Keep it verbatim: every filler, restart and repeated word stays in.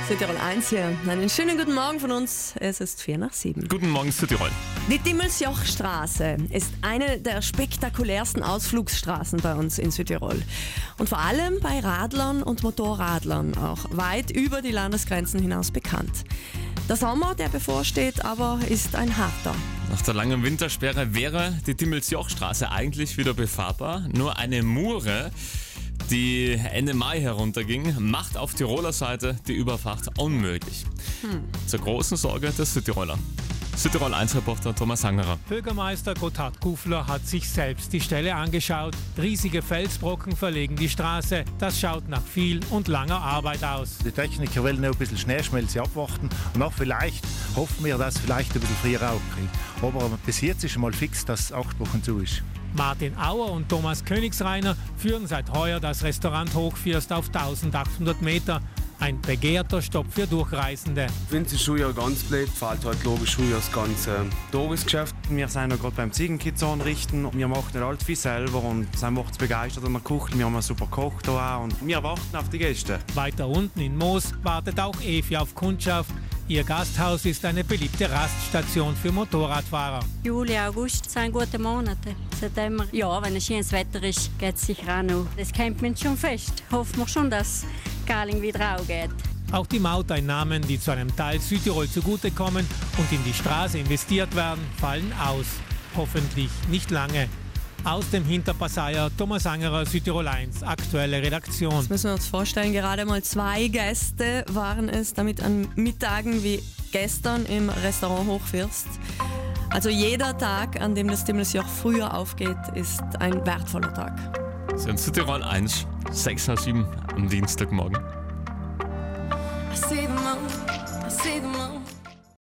Südtirol eins hier. Einen schönen guten Morgen von uns. Es ist vier nach sieben. Guten Morgen, Südtirol. Die Dimmelsjochstraße ist eine der spektakulärsten Ausflugsstraßen bei uns in Südtirol. Und vor allem bei Radlern und Motorradlern auch weit über die Landesgrenzen hinaus bekannt. Der Sommer, der bevorsteht, aber ist ein harter. Nach der langen Wintersperre wäre die Dimmelsjochstraße eigentlich wieder befahrbar. Nur eine Mure, die Ende Mai herunterging, macht auf Tiroler Seite die Überfahrt unmöglich. Hm. Zur großen Sorge der Südtiroler. Südtirol eins Reporter Thomas Hangerer. Bürgermeister Gotthard Kufler hat sich selbst die Stelle angeschaut. Riesige Felsbrocken verlegen die Straße. Das schaut nach viel und langer Arbeit aus. Die Techniker wollen noch ein bisschen Schneeschmelze abwarten und auch vielleicht hoffen wir, dass es vielleicht ein bisschen früher auch kriegt. Aber bis jetzt ist mal fix, dass acht Wochen zu ist. Martin Auer und Thomas Königsreiner führen seit heuer das Restaurant Hochfürst auf eintausendachthundert Meter. Ein begehrter Stopp für Durchreisende. Wenn es schon ja ganz blöd fällt, halt logisch schon das ganze Tagesgeschäft. Wir sind ja gerade beim Ziegenkitz anrichten. Wir machen nicht allzu viel selber und sind echt begeistert an der Küche. Wir haben einen super Koch da auch und wir warten auf die Gäste. Weiter unten in Moos wartet auch Evi auf Kundschaft. Ihr Gasthaus ist eine beliebte Raststation für Motorradfahrer. Juli, August sind gute Monate. September, ja, wenn es schönes Wetter ist, geht es sicher auch noch. Das kennt man schon fest. Hoffen wir schon, dass Garling wieder auch geht. Auch die Mauteinnahmen, die zu einem Teil Südtirol zugutekommen und in die Straße investiert werden, fallen aus. Hoffentlich nicht lange. Aus dem Hinterpasseier, Thomas Angerer, Südtirol eins, aktuelle Redaktion. Das müssen wir uns vorstellen, gerade mal zwei Gäste waren es, damit an Mittagen wie gestern im Restaurant Hochfürst. Also jeder Tag, an dem das Dimmelsjoch früher aufgeht, ist ein wertvoller Tag. Sie sind Südtirol eins, sechs nach sieben am Dienstagmorgen. I see the moon, I see the moon.